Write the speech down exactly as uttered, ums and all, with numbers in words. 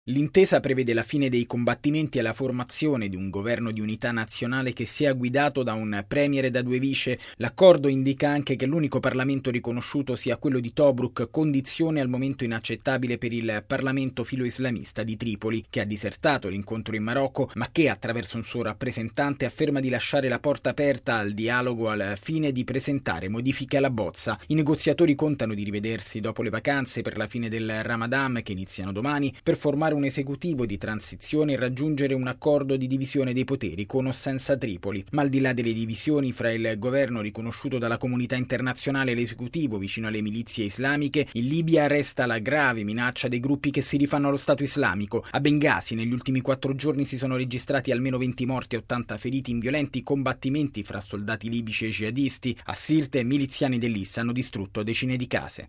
L'intesa prevede la fine dei combattimenti e la formazione di un governo di unità nazionale che sia guidato da un premier e da due vice. L'accordo indica anche che l'unico Parlamento riconosciuto sia quello di Tobruk, condizione al momento inaccettabile per il Parlamento filo-islamista di Tripoli, che ha disertato l'incontro in Marocco, ma che attraverso un suo rappresentante afferma di lasciare la porta aperta al dialogo al fine di presentare modifiche alla bozza. I negoziatori contano di rivedersi dopo le vacanze per la fine del Ramadan, che iniziano domani, per formare un esecutivo di transizione e raggiungere un accordo di divisione dei poteri con o senza Tripoli. Ma al di là delle divisioni fra il governo riconosciuto dalla comunità internazionale e l'esecutivo vicino alle milizie islamiche, in Libia resta la grave minaccia dei gruppi che si rifanno allo Stato islamico. A Bengasi negli ultimi quattro giorni si sono registrati almeno venti morti e ottanta feriti in violenti combattimenti fra soldati libici e jihadisti. A Sirte miliziani dell'I S hanno distrutto decine di case.